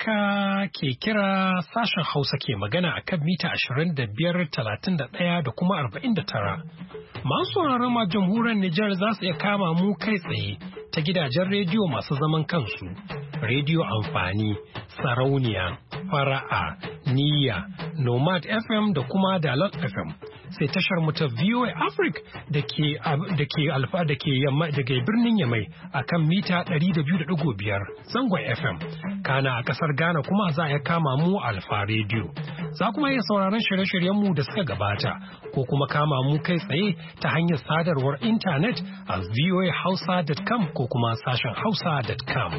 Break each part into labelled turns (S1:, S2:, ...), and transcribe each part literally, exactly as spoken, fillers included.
S1: Amurka ke kira sashen Hausa ke magana a kan mita ashirin da biyar, talatin da ɗaya da kuma arba'in da tara. Masu sauraron ma jamhuriyar Nijar za su iya kama mu kai tsaye ta gidajen rediyo masu zaman kansu, rediyo amfani, sarauniya, fara'a, niyya, nomad F M da kuma dalot F M. Sai tashar mu ta V O A Africa da ke da ke alfa da ke yamma da ke birnin Yamai akan mita ɗari da biyu da ɗigo biyar zangon F M. Kana a kasar Ghana kuma za a kama mu Alfa Radio. Za kuma iya sauraron shirye-shiryen mu da suka gabata ko kuma kama mu kai tsaye ta hanyar sadarwar intanet a voa hausa dot com ko kuma sashen hausa dot com.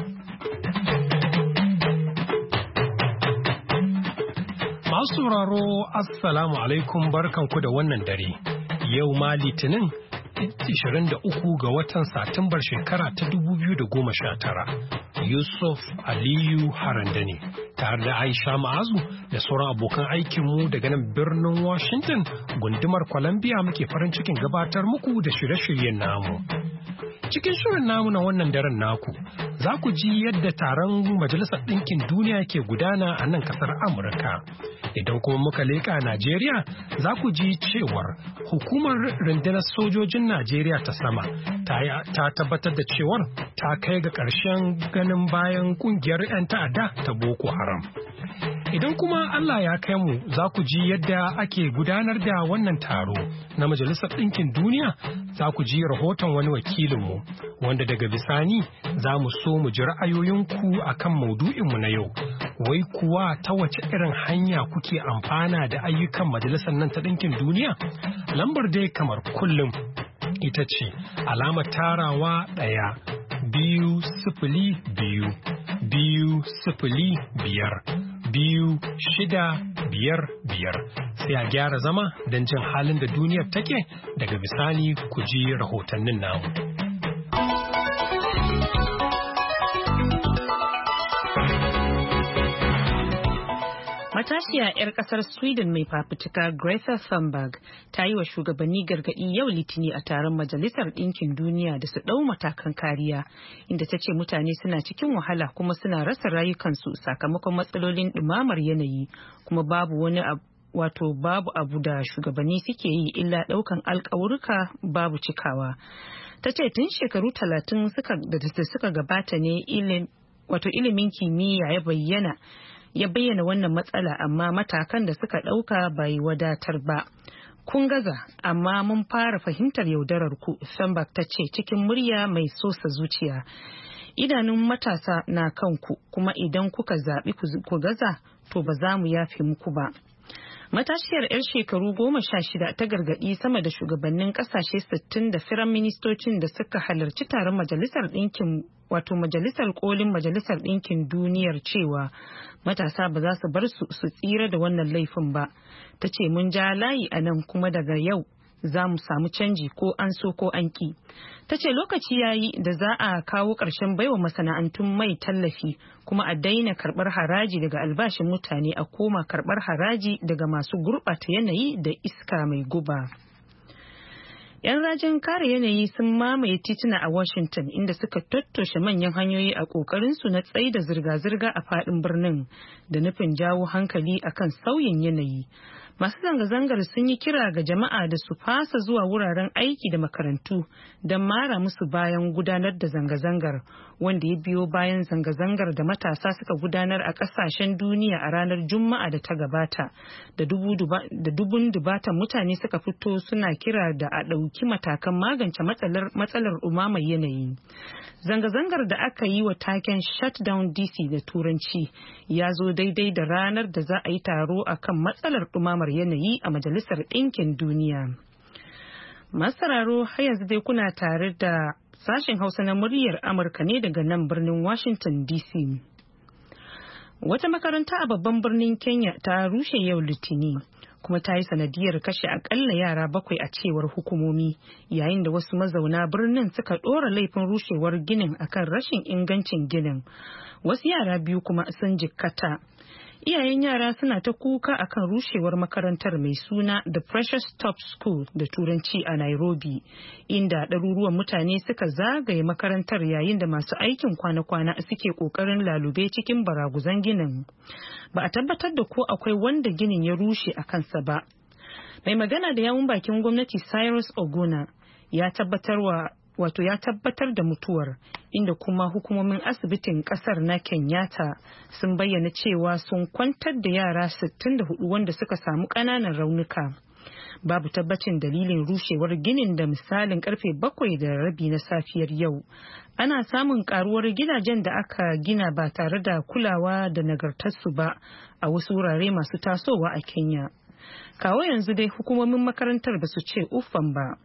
S1: Masu sauraro, Assalamu alaikum, barkanku da wannan dare. Yau ma Litinin ishirin da uku ga watan Satumbar shekara ta dubu biyu da goma sha tara. Yusuf Aliyu Haranda ne, tare da Aisha Ma'azu da sauran abokan aikinmu daga nan birnin Washington, gundumar Columbia muke farin cikin gabatar muku da shirye-shiryen namu. Cikin shirin namu na wannan daren naku, za ku ji yadda taron Majalisar Ɗinkin Duniya ke gudana a nan ƙasar Amurka. Idan kuma muka leƙa Najeriya, za ku ji cewar hukumar rundunar sojojin Najeriya ta sama ta tabbatar da cewar ta kai ga ƙarshen ganin bayan ƙungiyar 'yan ta'adda ta Boko Haram. Idan kuma Allah ya kai mu, za ku ji yadda ake gudanar da wannan taro na Majalisar Ɗinkin Duniya. Za ku ji rahoton wani wakilinmu wanda daga bisani za mu so mu ji ra'ayoyinku a kan maudu'inmu na yau. Wai kuwa ta wace irin hanya kuke amfana da ayyukan Majalisar nan ta Ɗinkin Duniya? Lambar dai kamar kullum ita ce alamar tarawa ɗaya biyu sifili biyu biyu sifili biyar biyu shida biyar biyar. Sai a gyara zama don jin halin da duniyar take, daga bisani ku ji rahotannin namu.
S2: Matashiya 'yar kasar Sweden mai fafutuka Greta Thunberg ta yi wa shugabanni gargaɗi yau Litini a taron Majalisar Ɗinkin Duniya da su ɗau matakan kariya, inda ta ce mutane suna cikin wahala kuma suna rasa rayukansu sakamakon matsalolin ɗumamar yanayi, kuma babu wani abu wato babu abu da shugabanni suke yi illa ɗaukan alƙawurka babu cikawa. Ta ce tun shekaru talatin da suka gabata ne wato ilimin kimiyya ya bayyana ya bayyana wannan matsala, amma matakan da suka ɗauka bai wadatar ba. Kun gaza, amma mun fara fahimtar yaudarar ku, Thunberg ta ce cikin murya mai sosa zuciya. Idanun matasa na kanku, kuma idan kuka zaɓi ku gaza, to ba za mu yafe muku ba. Matashiyar 'yar shekaru goma sha shida ta gargaɗi sama da shugabannin ƙasashe sittin da firan ministocin da suka halarci taron Majalisar Ɗinkin wato Majalisar Kolin Majalisar Ɗinkin Duniyar cewa matasa ba za su bar su su tsira da wannan laifin ba. Ta ce mun ja layi a nan, kuma daga yau za mu samu canji ko an so ko an ki. Ta ce lokaci ya yi da za a kawo ƙarshen baiwa masana'antun mai tallafi, kuma a daina karɓar haraji daga albashin mutane, a koma karɓar haraji daga masu gurɓata yanayi da iska mai guba. 'Yan rajin kare yanayi sun mamaye tituna a Washington, inda suka tattoshe manyan hanyoyi a ƙoƙarinsu na tsaida zirga-zirga a faɗin birnin da nufin jawo hankali akan sauyin yanayi. Masu zanga-zangar sun yi kira ga jama'a da su fasa zuwa wuraren aiki da makarantu don mara musu bayan gudanar da zanga-zangar, wanda ya biyo bayan zanga-zangar da matasa suka gudanar a kasashen duniya a ranar Juma'a da ta gabata, da dubun dubatan mutane suka fito suna kira da a ɗauki matakan magance matsalar ɗumamar yanayi. Zanga-zangar da aka yi wa taken Shutdown D C da Turanci ya zo daidai da ranar da za a yi taro akan matsalar ɗumamar yanayi a Majalisar Ɗinkin Duniya. Masararo, har yanzu dai kuna tare da sashen Hausa na muryar Amurka ne daga nan birnin Washington D C. Wata makaranta a babban birnin Kenya ta rushe yau Litini, kuma ta yi sanadiyar kashe akalla yara bakwai a cewar hukumomi, yayin da wasu mazauna birnin suka ɗora laifin rushewar ginin akan rashin ingancin ginin. Wasu yara biyu kuma sun jikkata. Iyayen yara suna ta kuka akan rushewar makarantar mai suna The Precious Stop School da Turanci a Nairobi, inda ɗaruruwan mutane suka zagaye makarantar yayin da masu aikin kwana-kwana suke ƙoƙarin lalube cikin baraguzan ginin. Ba a tabbatar da ko akwai wanda ginin ya rushe a kansa ba. Mai magana da yawun bakin gwamnati Cyrus Oguna ya tabbatar wa wato ya tabbatar da mutuwar, inda kuma hukumomin asibitin kasar na Kenyatta sun bayyana cewa sun kwantar da yara sittin da hudu wanda suka samu ƙananan raunuka. Babu tabbacin dalilin rushewar ginin da misalin karfe bakwai da rabi na safiyar yau. Ana samun karuwar gidajen da aka gina ba tare da kulawa da nagartarsu ba a wasu wurare masu tasowa a Kenya. Kawo yanzu dai hukumomin makarantar ba su ce uffan ba.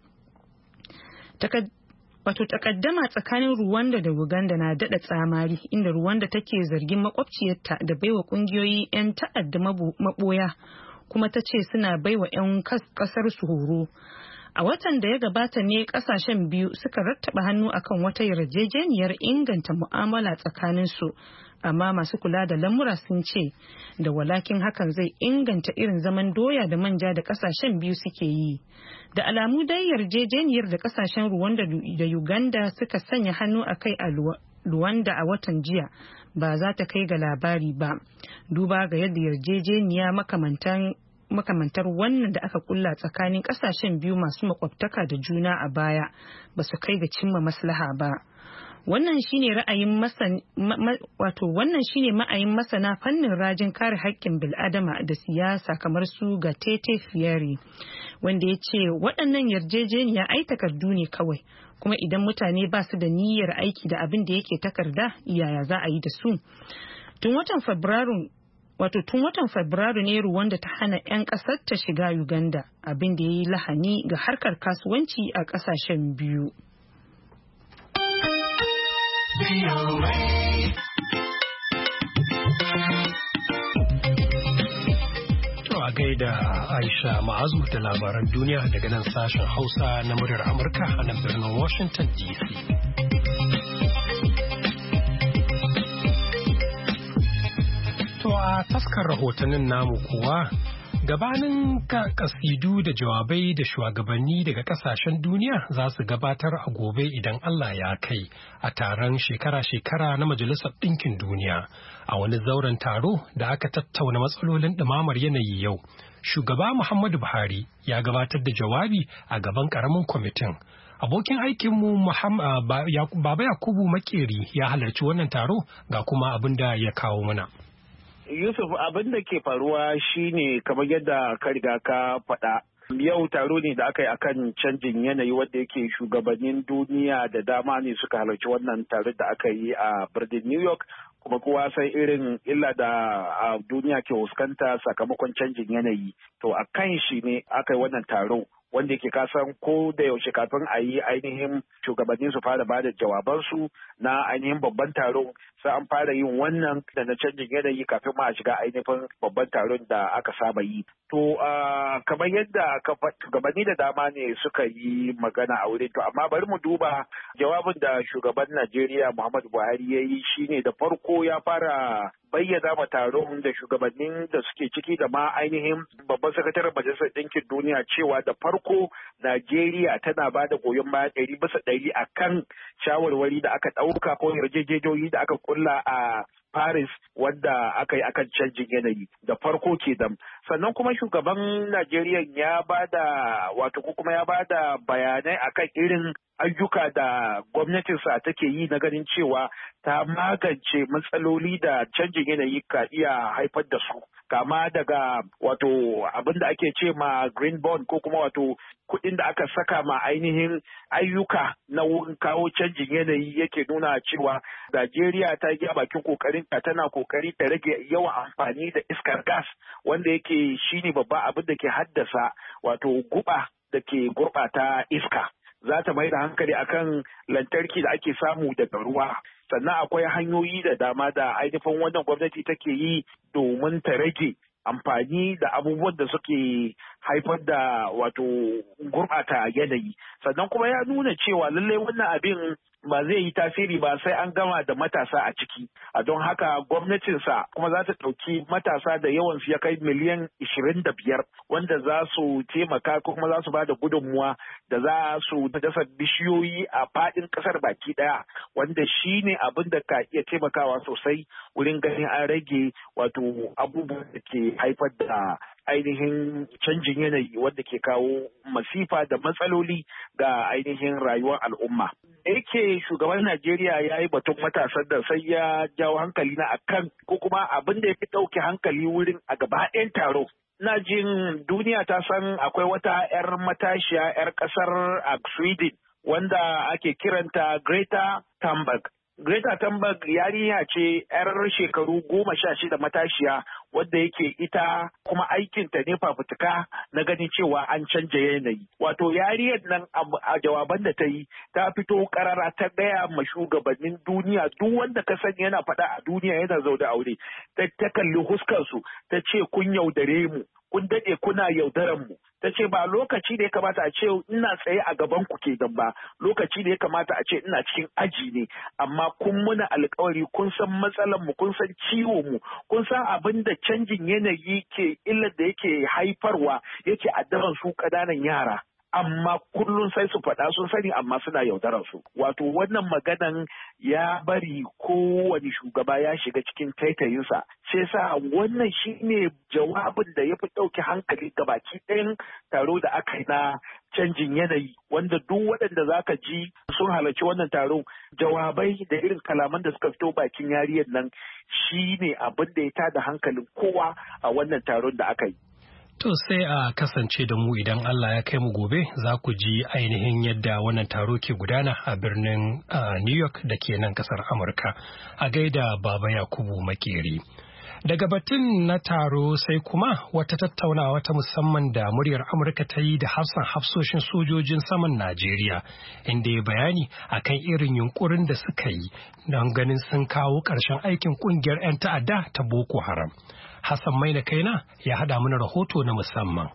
S2: Wato takaddama tsakanin Rwanda da Uganda na dada tsamari, inda Rwanda take zargin makwabciyarta da baiwa kungiyoyi 'yan ta'adda maboya, kuma ta ce suna baiwa 'yan kasar su horo. A watan da ya gabata ne kasashen biyu suka rattaba hannu akan wata yarjejeniyar inganta mu'amala tsakanin su, amma masu kula da lamura sun ce da walakin hakan zai inganta irin zaman doya da manja da kasashen biyu suke yi. Da alamu dai yarjejeniyar da kasashen Rwanda da Uganda suka sanya hannu a kai a Luwanda a watan jiya ba za ta kai ga labari ba, duba ga yadda yarjejeniya makamantan makamantar wannan da aka kulla tsakanin kasashen biyu masu makwabtaka da juna a baya ba su kai ga cimma maslaha ba. Wannan shine ra'ayin masana wato wannan shine ma'ayin masana fannin rajin kare haƙƙin bil'adama da siyasa kamar su ga Tete Fieri, wanda ya ce waɗannan yarjejeniya ai takardu ne kawai, kuma idan mutane ba su da niyyar aiki da abin da yake takarda, yaya za a yi da su. Tun watan Fabrairu wato tun watan Fabrairu ne Rwanda ta hana 'yan ƙasar ta shiga Uganda, abin da ya yi lahani ga harkar kasuwanci a ƙasashen biyu.
S1: To a gaida Aisha Ma'azu da labaran duniya daga nan sashen Hausa na muryar Amurka a nan birnin Washington D C. To a taskar rahotannin namu kuwa gabanin kasidu da jawabai da shugabanni daga kasashen duniya za su gabatar a gobe idan Allah ya kai a taron shekara-shekara na Majalisar Ɗinkin Duniya a wani zauren taro da aka tattauna matsalolin ɗumamar yanayi yau. Shugaba Muhammadu Buhari ya gabatar da jawabi a gaban ƙaramin kwamitin. Abokin aikinmu Baba Yakubu Makeri ya halarci wannan taro ga kuma abin da ya kawo mana.
S3: Yusuf, abin da ke faruwa shine kamar yadda ka riga ka faɗa. Yau taro ne da aka yi akan canjin yanayi wanda yake shugabannin duniya da dama ne suka halarci wannan taron da aka yi a birnin New York, kuma kowa san irin illa da duniya ke fuskanta sakamakon canjin yanayi. To a kan shi ne aka yi wannan taro, wanda yake kasan ko da yaushe kafin a yi ainihin shugabanni su fara bada jawabansu na ainihin babban taron, sai an fara yin wannan da na canjin yanayi kafin ma a shiga ainihin babban taron da aka saba yi. To kamar yadda shugabanni da dama ne suka yi magana a wurin, to amma bari mu duba jawabin da shugaban Najeriya Muhammadu Buhari ya yi. Shine da farko ya fara bayyana ma taron da shugabannin da suke ciki da ma ainihin babban sakataren Majalisar Ɗinkin Duniya cewa da farko Najeriya tana ba da goyon baya ɗari bisa ɗari a kan shawarwari da aka ɗauka ko yarjejeniyoyi da aka kulla a Paris wanda aka yi akan canjin yanayi da farko ke dam. Sannan kuma shugaban Najeriya ya ba da wato ko kuma ya ba da bayanai akan irin ayyuka da gwamnatinsa take yi na ganin cewa ta magance matsaloli da canjin yanayi ka iya haifar da su, kama daga wato abin da ake ce ma green bond ko kuma wato kuɗin da aka saka ma ainihin ayyuka na wurin kawo canjin yanayi yake nuna cewa Najeriya ta yi bakin kokarin ta tana kokari ta rage yawan amfani da iskar gas wanda yake shine babban abin da ke haddasa wato guba da ke gurɓata iska. Za ta mai da hankali akan lantarki da ake samu daga ruwa. Sannan akwai hanyoyi da dama da ainihin wannan gwamnati take yi domin ta rage amfani da abubuwan da suke haifar da wato gurɓata yanayi. Sannan kuma ya nuna cewa lallai wannan abin ba zai yi tasiri ba sai an gama da matasa a ciki. A don haka gwamnatinsa kuma za ta ɗauki matasa da yawansu ya kai miliyan ishirin da biyar wanda za su taimaka ko kuma za su ba da gudunmuwa da za su dasa bishiyoyi a faɗin ƙasar baki ɗaya, wanda shi ne abin da ka iya taimakawa sosai wurin ganin an rage wato abubuwan da ke haifar da ainihin canjin yanayi wanda ke kawo masifa da matsaloli ga ainihin rayuwar al'umma. Yake shugaban Najeriya ya yi batun matasan da sai ya jawo hankali na akan ko kuma abin da ya fi ɗauke hankali wurin a gaba ɗayan taro. Na jin duniya ta san akwai wata 'yar matashiya 'yar ƙasar a Sweden wanda ake kiranta Greta Thunberg. Greta Thunberg yarinya ce 'yar shekaru goma sha shida matashiya wadda yake ita kuma aikinta ne fafutuka na ganin cewa an canja yanayi. Wato yariyar nan a jawaban da ta yi ta fito karara ta gaya ma shugabannin duniya duk wanda ka sani yana faɗa a duniya yana zaune aure. Ta kalli huskarsu ta ce kun yaudare mu. Kun daɗe kuna yaudaran mu. Ta ce ba lokaci da ya kamata a ce ina tsaye a gaban ku ke ba, lokaci da ya kamata a ce ina cikin aji ne, amma kun muna alkawari kun san matsalar mu, kun san ciwo mu, kun san abin da canjin yanayi ke illar da yake haifarwa yake addaban su ƙananan yara. Amma kullum sai su faɗa sun sani amma suna yaudarar su. Wato wannan maganan ya bari kowane shugaba ya shiga cikin taitayinsa. Sai sa wannan shine jawabin da ya fi ɗauki hankali ga baki ɗayan taro da aka yi na canjin yanayi, wanda duk waɗanda za ka ji sun halarci wannan taro jawabai da irin kalaman da suka fito bakin yariyar nan shine abin da ya tada hankalin kowa a wannan taron da aka yi.
S1: To sai a kasance da mu idan Allah ya kai mu gobe za ku ji ainihin yadda wannan taro ke gudana a birnin New York da ke nan kasar Amurka. A gaida Baba Yakubu Makeri. Daga batun na taro sai kuma wata tattaunawa ta musamman da muryar Amurka ta yi da hafsan hafsoshin sojojin saman Najeriya, inda ya bayani akan irin yunkurin da suka yi don ganin sun kawo ƙarshen aikin ƙungiyar 'yan ta'adda ta Boko Haram. Hassan Maina Kaina ya haɗa mana rahoto na musamman.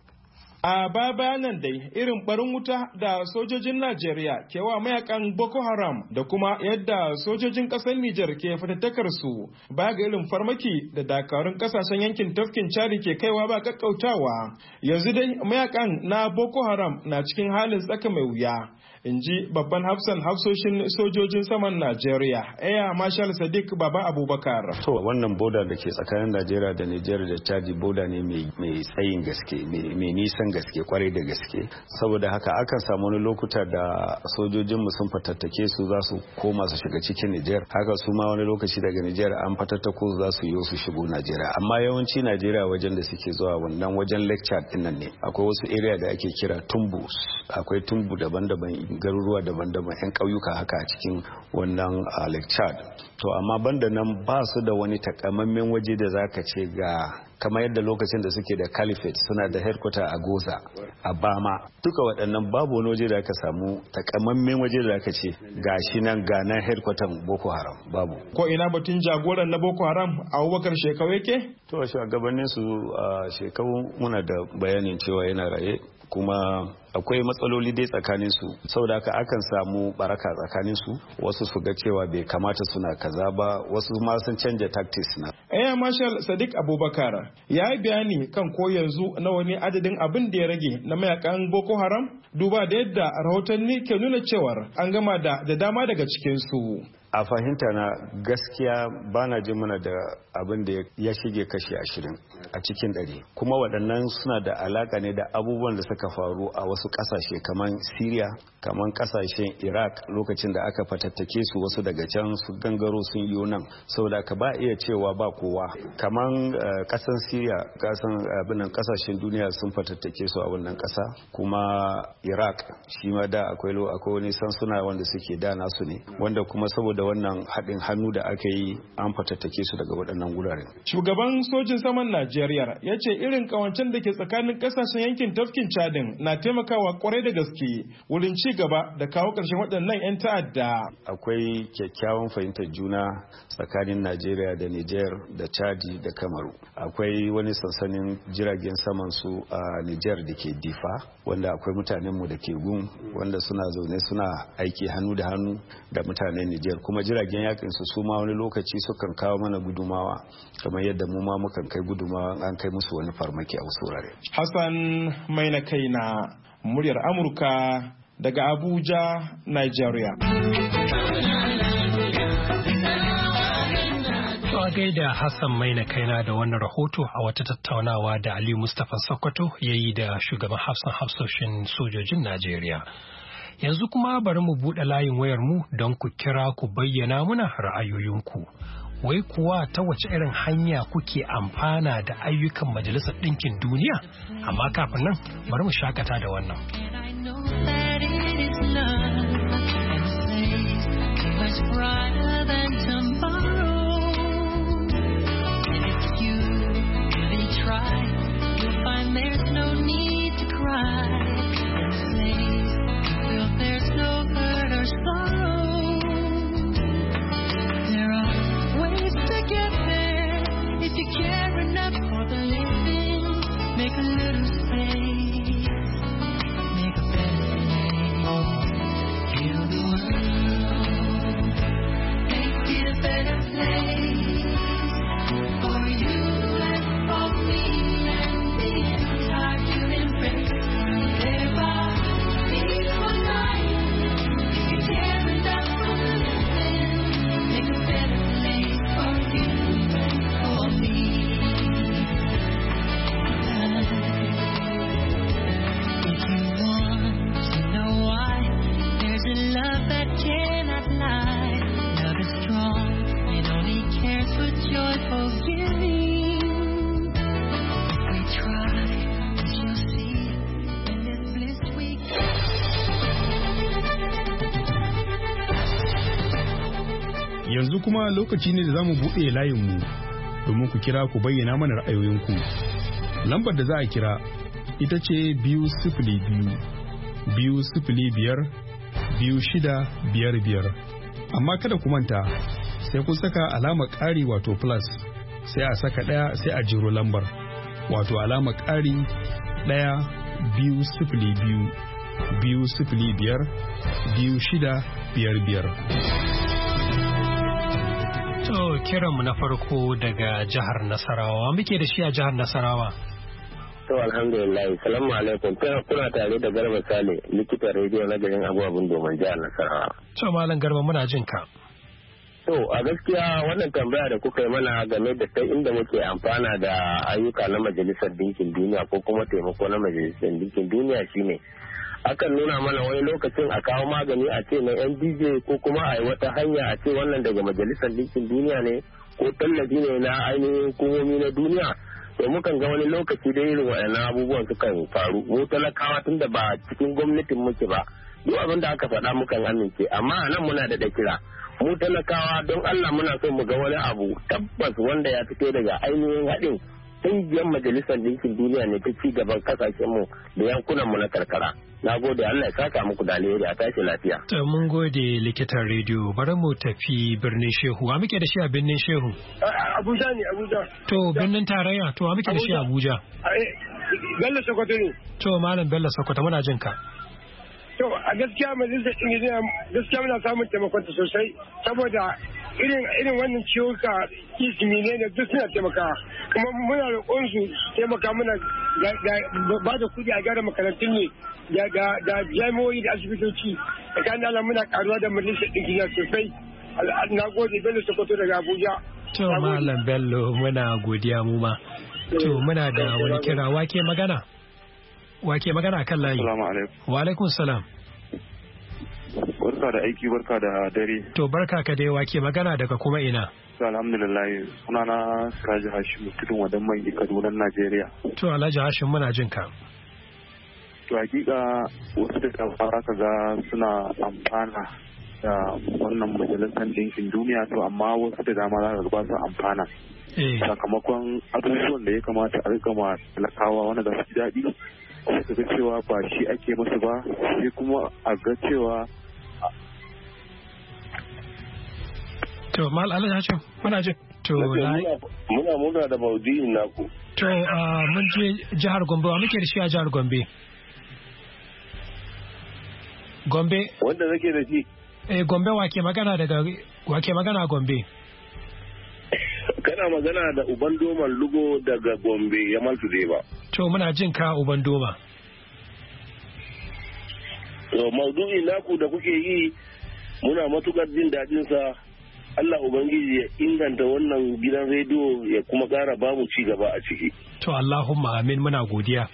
S4: A baya nan dai irin barin wuta da sojojin Najeriya ke wa mayakan Boko Haram da kuma yadda sojojin ƙasar Nijar ke fatattakar su baya ga irin farmaki da dakarun ƙasashen yankin tafkin Chadi ke kaiwa ba kakkautawa. Yanzu dai mayakan na Boko Haram na cikin halin tsaka mai wuya. In ji babban hafsan hafsoshin sojojin saman Najeriya, Air Marshal Sadiq Baba Abubakar.
S5: To wannan boda da ke tsakanin Najeriya da Nijar da Chadi boda ne mai tsayin gaske, mai nisan gaske kwarai da gaske. Saboda haka akan samu wani lokuta da sojojinmu sun fatattake su za su koma su shiga cikin Nijar. Haka su ma wani lokaci daga Nijar an fatattako za su yi su shigo Najeriya. Amma yawanci Najeriya wajen da suke zuwa wannan wajen lecture din nan ne. Akwai wasu area da ake kira tumbus. Akwai tumbu daban-daban garuruwa daban-daban 'yan ƙauyuka haka a cikin wannan Lake Chad. To amma banda nan ba su da wani takamaiman waje da zaka ce ga kamar yadda lokacin da suke da caliphate suna da headquarter a Goza a Bama, duka waɗannan babu wani waje da aka samu takamaiman waje da aka ce ga shi nan ga nan headquarter Boko Haram babu.
S4: Ko ina batun jagoran na Boko Haram Abubakar Shekau yake?
S5: To shugabannin su Shekau muna da bayanin cewa yana raye kuma akwai matsaloli dai tsakanin su saboda haka akan samu baraka tsakanin su, wasu su ga cewa bai kamata suna kaza ba, wasu ma sun canja tactics na.
S4: Air Marshal Sadiq Abubakar ya yi bayani kan ko yanzu na wani adadin abin da ya rage na mayakan Boko Haram duba da yadda rahotanni ke nuna cewar an gama da da dama daga cikin su.
S5: A fahimta na gaskiya bana jin muna da abin da ya shige kashi ashirin a cikin ɗari, kuma waɗannan suna da alaka ne da abubuwan da suka faru a wasu ƙasashe kamar Syria, kamar ƙasashen Iraq lokacin da aka fatattake su wasu daga can su gangaro sun yi nan, saboda ka ba iya cewa ba kowa. Kamar ƙasar Syria, ƙasar abinan ƙasashen duniya sun fatattake su a wannan ƙasa, kuma Iraq shi ma da akwai akwai wani sansuna wanda suke da nasu ne, wanda kuma saboda wannan haɗin hannu da aka yi an fatattake su daga waɗannan guraren.
S4: Shugaban sojin saman Najeriya ya ce irin kawancen da ke tsakanin ƙasashen yankin tafkin Chadin na taimakawa kwarai da gaske wurin ci gaba da kawo ƙarshen waɗannan 'yan ta'adda.
S5: Akwai kyakkyawan fahimtar juna tsakanin Najeriya da Niger da Chadi da Kamaru. Akwai wani sansanin jiragen saman su a Niger da ke Difa, wanda akwai mutanenmu da ke gun wanda suna zaune suna aiki hannu da hannu da mutanen Niger, kuma jiragen yakin su su ma wani lokaci sukan kawo mana gudumawa kamar yadda mu ma mukan kai gudumawa an kai musu wani farmaki a wasu wurare.
S4: Hassan mai na kaina, muryar Amurka daga Abuja, Nigeria.
S1: A gaida Hassan Maina kaina da wannan rahoto a wata tattaunawa da Aliyu Mustapha Sokoto ya yi da shugaban hafsan hafsoshin sojojin Najeriya. Yanzu kuma bari mu buɗe layin wayar mu don ku kira ku bayyana muna ra'ayoyinku. Wai kuwa ta wace irin hanya kuke amfana da ayyukan Majalisar Ɗinkin Duniya? Amma kafin nan bari mu shakata da wannan.
S6: There's no need to cry and say you feel there's no hurt or sorrow. There are ways to get there if you care enough for the living. Make a little space, make a better place. Heal the world, make it a better place for you and for me.
S7: Yanzu kuma lokaci ne da za mu buɗe layinmu domin ku kira ku bayyana mana ra'ayoyinku. Lambar da za a kira ita ce biyu sifili biyu, biyu sifili biyar, biyu shida biyar biyar. Amma kada ku manta sai kun saka alamar ƙari wato plus sai a saka ɗaya sai a jiro lambar wato alamar ƙari ɗaya biyu sifili biyu, biyu sifili biyar, biyu shida biyar biyar.
S1: To kiranmu na farko daga jihar Nasarawa. Muke da shi a jihar Nasarawa.
S8: To alhamdulillah. Salamu alaikum. Kuna tare da Garba Sale, likitan rediyo na garin Abubuwan domin jihar Nasarawa.
S1: To Malam Garba muna jin ka.
S8: To a gaskiya wannan tambaya da kuka yi mana game da ta inda muke amfana da ayyuka na Majalisar Dinkin Duniya ko kuma taimako na Majalisar Dinkin Duniya shine akan nuna mana wani lokacin a kawo magani a ce na yan D J ko kuma a yi wata hanya a ce wannan daga Majalisar Dinkin Duniya ne ko tallafi ne na ainihin hukumomi na duniya. To mukan ga wani lokaci da irin waɗannan abubuwan sukan faru mu talakawa tun da ba cikin gwamnatin muke ba duk abin da aka faɗa mukan amince amma a nan muna da kira mu talakawa don Allah muna so mu ga wani abu tabbas wanda ya fito daga ainihin haɗin ƙungiyar Majalisar Dinkin Duniya ne ta ci gaban kasashen mu da yankunan mu na karkara. Na gode Allah ya saka muku da alheri a tashi lafiya.
S1: To mun gode likitan rediyo bari mu tafi birnin Shehu. A muke da shi a birnin Shehu?
S9: Abuja ne Abuja.
S1: To birnin tarayya to a muke da shi a Abuja?
S9: Bello Sokoto ne.
S1: To Malam Bello Sokoto muna jin ka.
S9: To a gaskiya Majalisar Dinkin Duniya gaskiya muna samun taimakon ta sosai saboda irin irin wannan ciwuka kisimi ne da duk suna taimakawa kuma muna roƙon su taimaka mana ba da kuɗi a gyara makarantun ne da jami'o'i da asibitoci tsakanin Allah muna karuwa da Majalisar Dinkin Duniya sosai. Na gode Bello Sokoto daga Abuja.
S1: To Malam Bello muna godiya mu ma. To muna da wani kira wake magana. Wake magana kan layi.
S10: Assalamu alaikum.
S1: Wa alaikum salam.
S10: Barka da aiki barka da dare.
S1: To barka ka dai wake magana daga kuma ina.
S10: To alhamdulillah sunana Siraji Hashim tudun wadan mai Kaduna Najeriya.
S1: To Alhaji Hashim muna jin ka.
S10: To hakika wasu da fara ka ga suna amfana da wannan majalisar ɗinkin duniya to amma wasu da dama za ka ba su amfana. Sakamakon abubuwan da ya kamata a rika ma talakawa wanda za su ji daɗi sai ka ga cewa ba shi ake musu ba sai kuma a ga cewa.
S1: To mal Allah ya ce muna je to
S8: muna muna da maudu'in naku.
S1: To mun je jihar Gombe wa muke da shi a jihar Gombe? Gombe
S8: wanda nake da shi
S1: eh Gombe wa ke magana daga wa ke magana Gombe?
S8: Kana magana da Uban Doman Lugo daga Gombe Yamal Tudeba.
S1: To muna jin ka Uban Doma.
S8: To maudu'in naku da kuke yi muna matukar jin daɗin sa. Allah Ubangiji ya inganta wannan gidan rediyo ya kuma ƙara bamu ci gaba a ciki.
S1: To Allahumma amin muna godiya.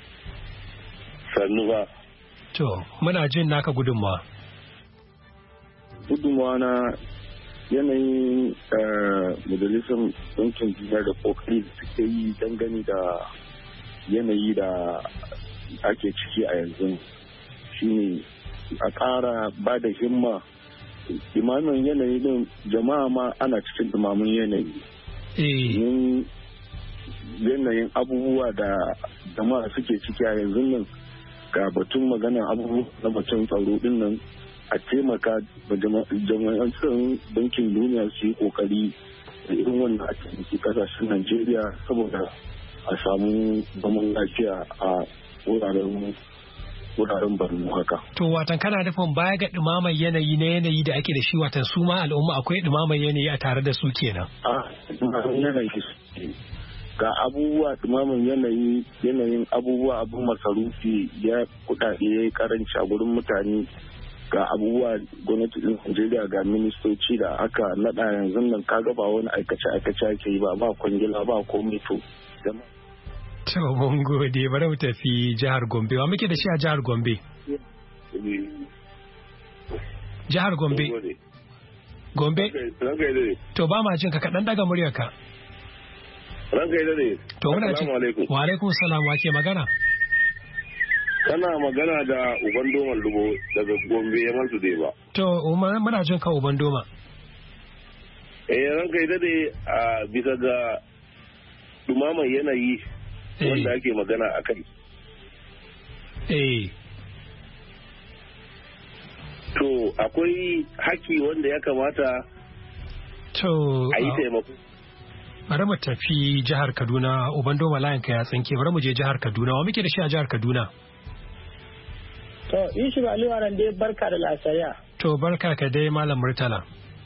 S8: Sannu ba.
S1: To muna jin naka gudunmawa.
S11: Gudunmawa na yanayin majalisar ɗinkin duniya da kokari da suke yi dangane da yanayi da ake ciki a yanzu shine a ƙara ba da himma. Imamin yanayi din jama'a ma ana cikin imamin yanayi. Yin yanayin abubuwa da jama'a suke ciki a yanzu nan ga batun magana abubuwa na batun tsaro din nan a taimaka da jama'an tsaron bankin duniya su yi kokari da irin wannan a taimaki kasashen Najeriya saboda a samu zaman lafiya a wuraren wuraren Borno haka.
S1: To watan kana nufin baya ga ɗumamar yanayi na yanayi da ake da shi watan su ma al'umma akwai ɗumamar yanayi a tare da su kenan.
S11: A ɗumamar yanayi ga abubuwa ɗumamar yanayi yanayin abubuwa abin masarufi ya kuɗaɗe ya yi karanci a gurin mutane ga abubuwa gwamnati ɗin Najeriya ga ministoci da aka naɗa yanzu nan kaga ba wani aikace aikace ake yi ba ba kwangila ba komai to.
S1: To mun gode bari mu tafi jihar Gombe wa muke da shi a jihar Gombe? Jihar Gombe. Gombe? To ba ma jin ka kaɗan daga muryarka.
S8: Ranka yi dade.
S1: To muna ji. Wa alaikum salam wa ke magana?
S8: Kana magana da Uban Doman Lugo daga Gombe ya mantu dai ba.
S1: To muna jin ka Uban Doma.
S8: Eh ranka yi dade a bisa ga dumaman yanayi wanda ake magana a kai.
S1: Eh.
S8: To akwai haki wanda ya kamata
S1: to
S8: a yi taimako.
S1: Bari mu tafi jihar Kaduna Uban Doma layin ka ya tsinke bari mu je jihar Kaduna wa muke da shi a jihar Kaduna?
S12: To Yusuf Aliyu Aran dai barka da lasariya.
S1: To barka ka dai Malam Murtala.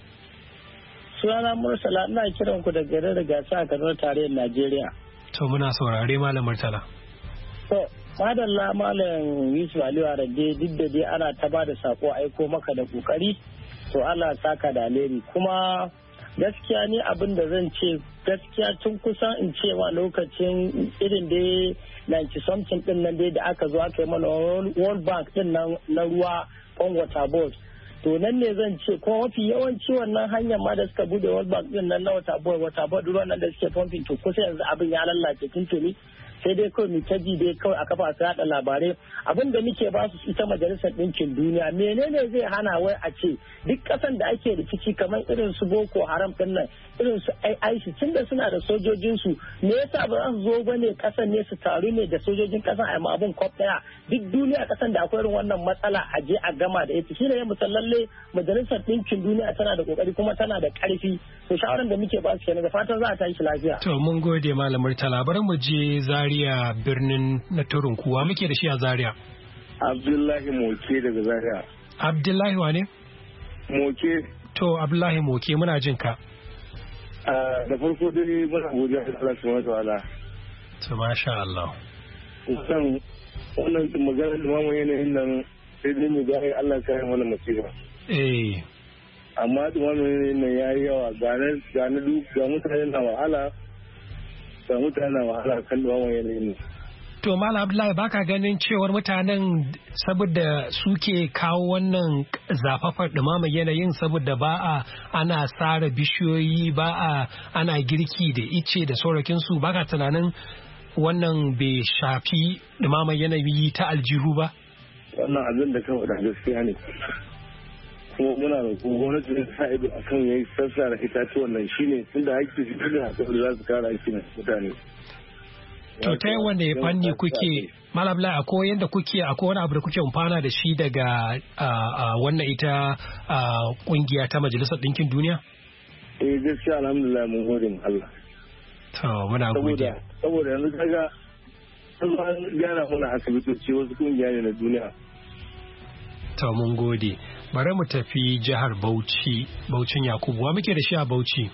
S12: Sunana Murtala ina kiran ku da garin Rigasa a Kaduna tarayyar Najeriya.
S1: To muna saurare Malam Murtala.
S12: To madalla Malam Yusuf Aliyu Aran dai duk da dai ana ta ba da sako aiko maka da kokari to Allah saka da alheri kuma gaskiya ne abin da zan ce gaskiya tun kusan in ce wa lokacin irin dai ninety something din nan dai da aka zo aka yi mana World Bank din nan na ruwa on water board to nan ne zan ce ko mafi yawanci wannan hanyar ma da suka bude World Bank din nan na water board water board ruwan nan da suke pumping to kusa yanzu abin ya lallace tuntuni sai dai kawai mu ta ji dai kawai a kafa su yada labarai abin da muke ba su ita majalisar ɗinkin duniya menene zai hana wai a ce duk ƙasan da ake rikici kamar irin su Boko Haram din nan irin su ISIS tun da suna da sojojin su me yasa ba za su zo bane ƙasan ne su taru ne da sojojin ƙasan a ma abin kwaf daya duk duniya ƙasan da akwai irin wannan matsala a je a gama da ita shine mu sallalle majalisar ɗinkin duniya tana da kokari kuma tana da ƙarfi to shawaran da muke ba su kenan da fatan za a tashi lafiya
S1: to mun gode Malam Murtala bari mu je Zaria birnin na Turun kuwa muke da shi a Zaria.
S11: Abdullahi Moke daga Zaria.
S1: Abdullahi wane?
S11: Moke.
S1: To Abdullahi Moke muna jin ka.
S11: Da farko dai muna godiya da Allah subhanahu wa ta'ala.
S1: To masha Allah.
S11: Kusan wannan magana da mamu yanayin nan sai dai mu ga Allah kai mana musiba.
S1: Eh.
S11: Amma da mamu yanayin nan yayi yawa ga nan ga na duk ga mutane na wahala. Ga mutane na wahala kan da mamu yanayin nan.
S1: To Malam Abdullahi baka ganin cewar mutanen saboda suke kawo wannan zafafar ɗumamar yanayin saboda ba a ana sare bishiyoyi ba a ana girki da ice da saurakinsu baka tunanin wannan bai shafi ɗumamar yanayi ta aljihu ba?
S11: Wannan abin da kawai da gaskiya ne.
S13: kuma muna da gwamnati da sa ido akan yayi sassa da itatuwan nan shine tunda haƙƙi su da haƙƙi da za su kare haƙƙi na mutane.
S1: To ta yi wanda fanni kuke malabla akwai yadda kuke akwai wani abu da kuke amfana da shi daga wannan ita kungiya ta Majalisar Ɗinkin Duniya?
S13: Eh gaskiya alhamdulillah mun gode mu Allah.
S1: To muna godiya.
S13: Saboda yanzu kaga an gyara mana asibitoci wasu kungiya ne na duniya.
S1: To mun gode. Bari mu tafi jihar Bauchi, Bauchin Yakubu. Wa muke da shi a Bauchi?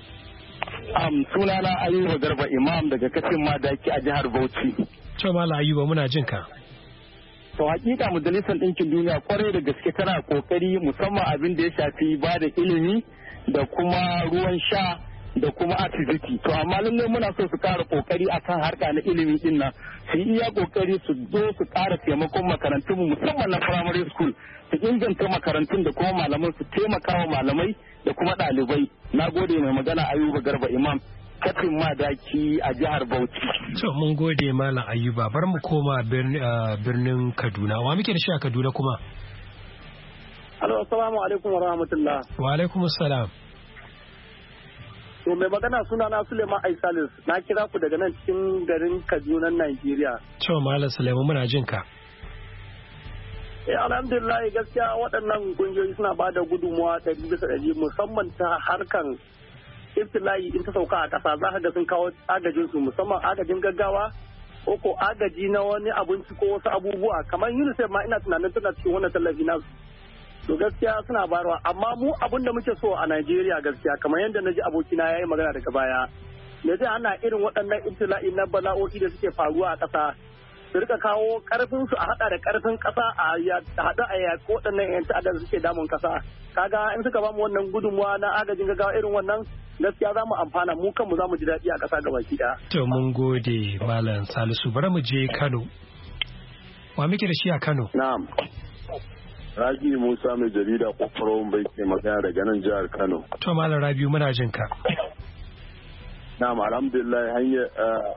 S14: Um, sunana Ayuba Garba Imam daga kafin Madaki a jihar Bauchi.
S1: To Mala Ayuba muna jin ka.
S14: To hakika Majalisar Ɗinkin Duniya kwarai da gaske tana kokari musamman abin da ya shafi ba da ilimi da kuma ruwan sha da kuma asibiti. To amma lallai muna so su kara kokari akan harka na ilimi din nan. Su yi iya kokari su zo su kara taimakon makarantun mu musamman na primary school. Su inganta makarantun da kuma malaman su taimaka wa malamai da kuma ɗalibai. Na gode mai magana Ayuba Garba Imam kafin Madaki a jihar Bauchi.
S1: To mun gode Malam Ayuba, bar mu koma birnin Kaduna. Wa muke da shi a Kaduna kuma?
S15: Alo, assalamu alaikum wa rahmatullah.
S1: Wa alaikum assalam.
S15: To mai magana suna na Suleiman Aisalis, na kira ku daga nan cikin garin Kaduna, Najeriya.
S1: To Malam Suleiman muna jin ka.
S15: Eh alhamdulillah gaskiya waɗannan kungiyoyi suna ba da gudunmuwa ɗari bisa ɗari musamman ta harkan iftila'i in ta sauka a ƙasa za ka ga sun kawo agajin su musamman agajin gaggawa ko ko agaji na wani abinci ko wasu abubuwa kamar UNICEF ma ina tunanin tana cikin wannan tallafi na to gaskiya suna bayarwa amma mu abin da muke so a Najeriya gaskiya kamar yadda na ji abokina ya yi magana daga baya me zai ana irin waɗannan iftila'i na bala'o'i da suke faruwa a ƙasa su rika kawo karfin su a hada da karfin kasa a hada a yaƙi waɗannan yan ta'adda suke damun kasa kaga in suka bamu wannan gudunmuwa na agajin gaggawa irin wannan gaskiya za mu amfana mu kanmu za mu ji daɗi a ƙasa gabaki ɗaya.
S1: To mun gode Malam Salisu bari mu je Kano. Wa muke da shi a Kano?
S13: Na'am. Rabi Musa mai jarida Kofaron bai ke magana daga nan jihar Kano.
S1: To Malam Rabiu muna jin ka.
S13: Na'am alhamdulillah hanyar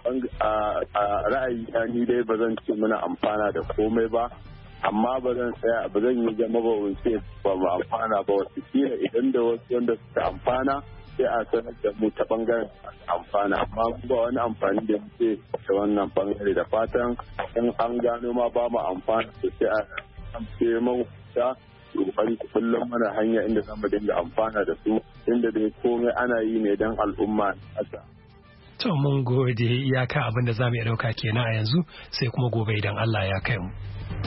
S13: a ra'ayi ni dai ba zan ce muna amfana da komai ba amma ba zan tsaya ba zan yi jama ba wuce ba mu amfana ba wasu kila idan da wasu wanda suka amfana sai a sanar da mu ta bangaren amfana amma ba wani amfani da muke da wannan bangare da fatan in an gano ma ba mu amfana sai a amfe mu ta kokari kullum mana hanya inda zamu dinga amfana da su inda dai komai ana yi ne don al'umma ƙasa.
S1: To mun gode iyaka abin da za mu iya ɗauka kenan a yanzu sai kuma gobe idan Allah ya kai mu.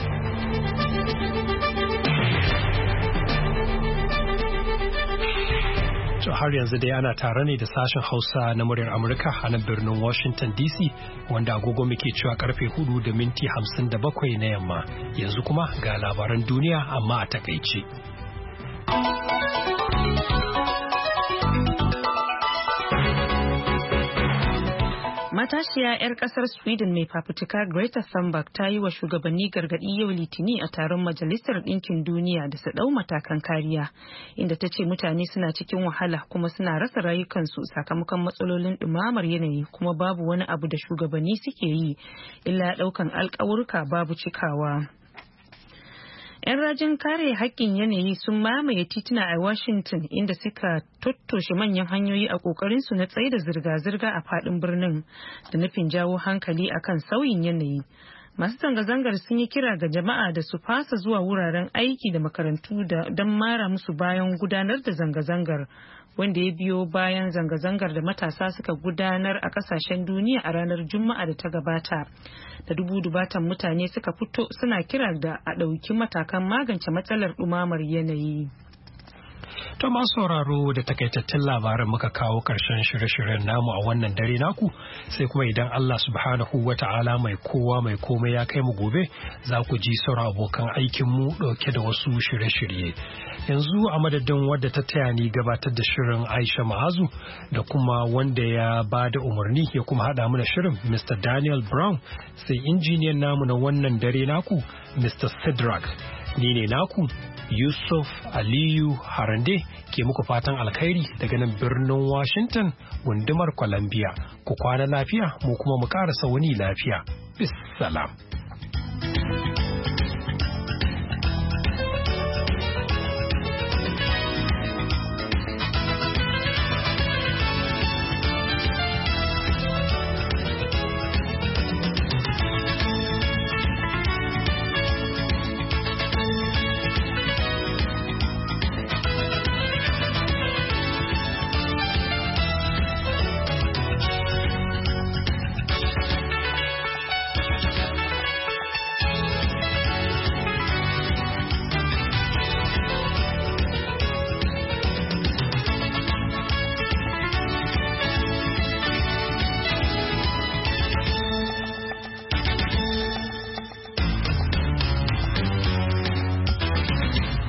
S1: To har yanzu dai ana tare ne da sashen Hausa na muryar Amurka a nan birnin Washington D C wanda agogo muke cewa karfe hudu da minti hamsin da bakwai na yamma. Yanzu kuma ga labaran duniya amma a takaice.
S2: Matashiya 'yar kasar Sweden mai fafutuka Greta Thunberg ta yi wa shugabanni gargaɗi yau Litini a taron Majalisar Ɗinkin Duniya da su ɗau matakan kariya, inda ta ce mutane suna cikin wahala kuma suna rasa rayukansu sakamakon matsalolin ɗumamar yanayi kuma babu wani abu da shugabanni suke yi illa ɗaukan alƙawurka babu cikawa. 'Yan rajin kare haƙƙin yanayi sun mamaye tituna a Washington inda suka tottoshe manyan hanyoyi a ƙoƙarinsu na tsaida zirga-zirga a faɗin birnin da nufin jawo hankali akan sauyin yanayi. Masu zanga-zangar sun yi kira ga jama'a da su fasa zuwa wuraren aiki da makarantu don mara musu bayan gudanar da zanga-zangar, wanda ya biyo bayan zanga-zangar da matasa suka gudanar a kasashen duniya a ranar Juma'a da ta gabata. Da dubu-dubatan mutane suka fito suna kira da a ɗauki matakan magance matsalar ɗumamar yanayi.
S1: To masu sauraro da takaitattun labaran muka kawo ƙarshen shirye-shiryen namu a wannan dare naku sai kuma idan Allah subhanahu wa ta'ala mai kowa mai komai ya kai mu gobe za ku ji sauran abokan aikinmu ɗauke da wasu shirye-shirye. Yanzu a madadin wadda ta taya ni gabatar da shirin Aisha Ma'azu da kuma wanda ya ba da umarni ya kuma haɗa mana shirin Mister Daniel Brown sai injiniyan namu na wannan dare naku Mister Sidrak. Ni ne naku Yusuf Aliyu Harande ke muku fatan alkhairi daga nan birnin Washington gundumar Columbia. Ku kwana lafiya mu kuma mu ƙarasa wani lafiya. Bis salam.